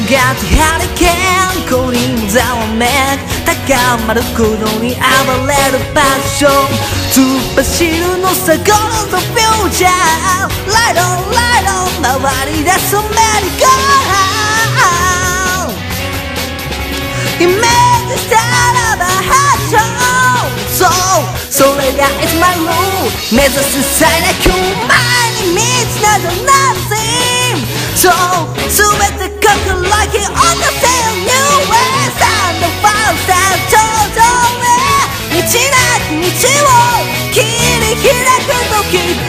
がちハリケーン降臨ざわめく高まる鼓動に暴れるパッション突っ走るのさ Go to the future Light on light on 回り出すメリーゴーイメージしたらばハッションそうそれが It's my rule 目指す最大級前に道など Nothing そう全てかく Like it on the same new way Stand the fire stand 頂上へ道なき道を切り開く時